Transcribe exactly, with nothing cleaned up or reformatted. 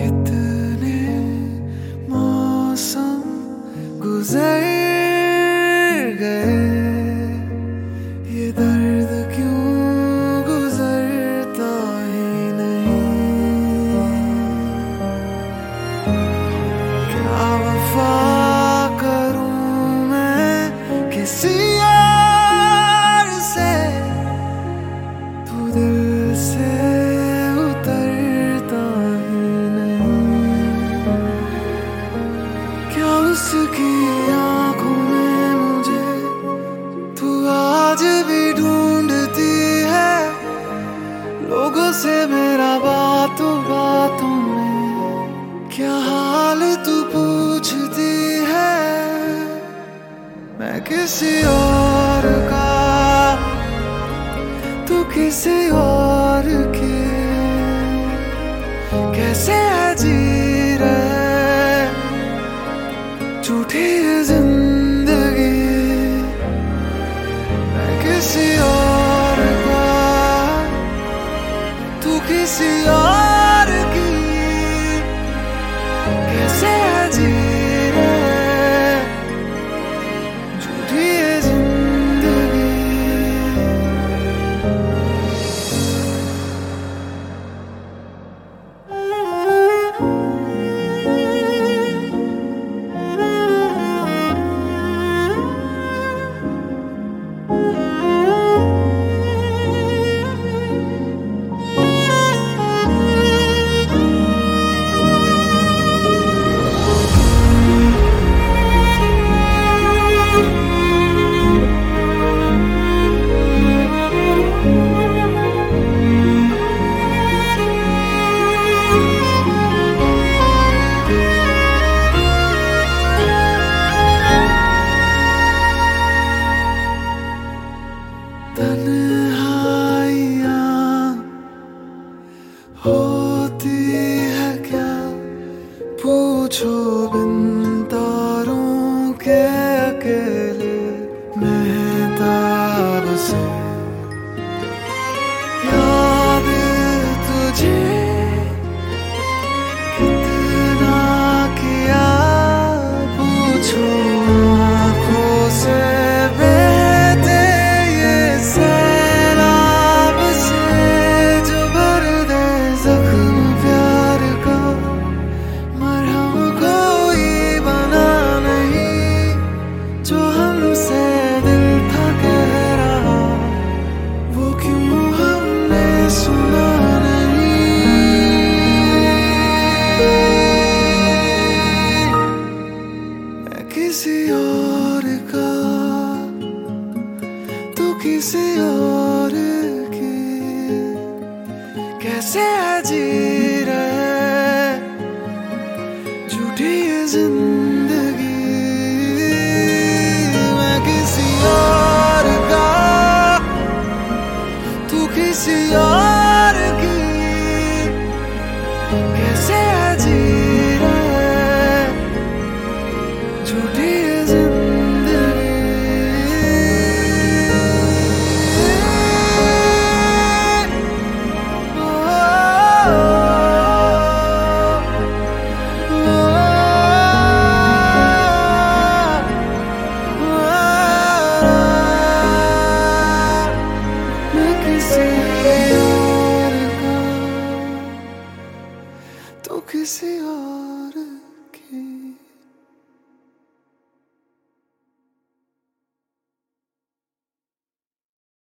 कितने मौसम गुजर गए, ये दर्द क्यों गुजरता ही नहीं। क्या वफा करूं मैं किसी और से, तू दिल से उतरता ही नहीं। क्या उसकी आंखों में मुझे तू आज भी ढूंढती है, लोगों से मेरा बातों बातों में क्या हाल तू पूछती है। मैं किसी और का, तू किसी और की, कैसे जी रहे झूठी जिंदगी। मैं किसी और का, तू किसी और की, कैसे जी रहे झूठी जिंदगी। तन्हाइयाँ होती है क्या, पूछो बिन तारों के अकेले मेहताब से। याद तुझे कितना किया, पूछो आँखों से किसी और का, तू किसी और की, कैसे जी रहे झूठी जिंदगी। मैं किसी और का, तू किसी और की, कैसे जी रहे झूठी जिंदगी। ओ, ओ, ओ, ओ, मैं किसी और का, तू किसी और